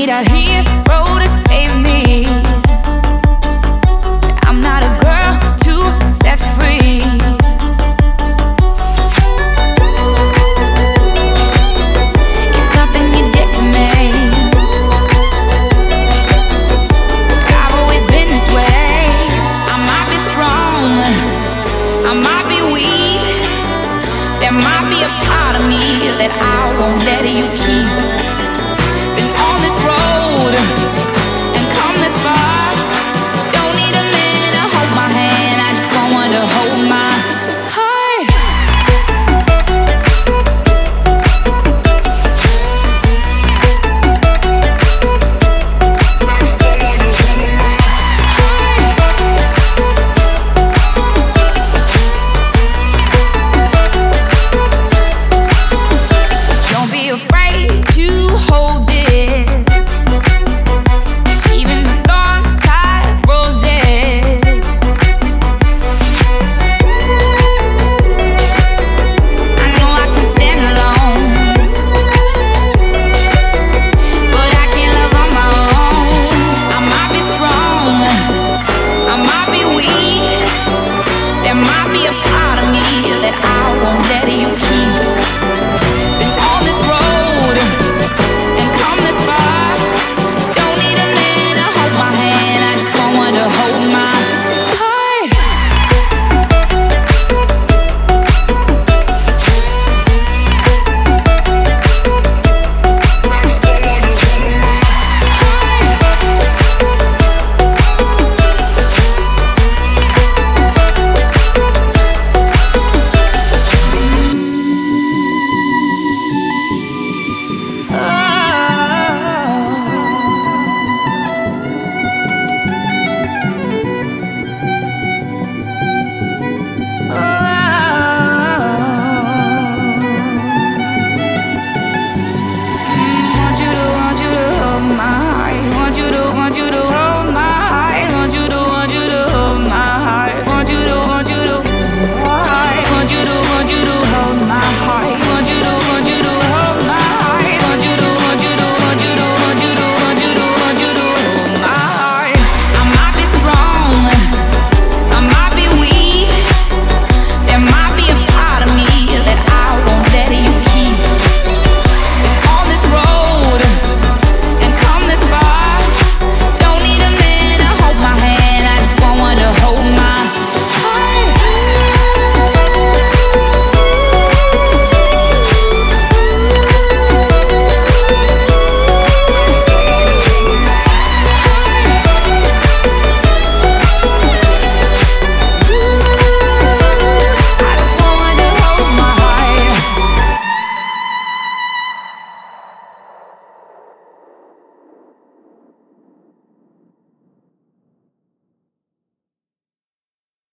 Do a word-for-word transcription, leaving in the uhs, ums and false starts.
need a hero to save me. I'm not a girl to set free. It's nothing you did to me. I've always been this way. I might be strong, I might be weak. There might be a part of me that I won't let you keep.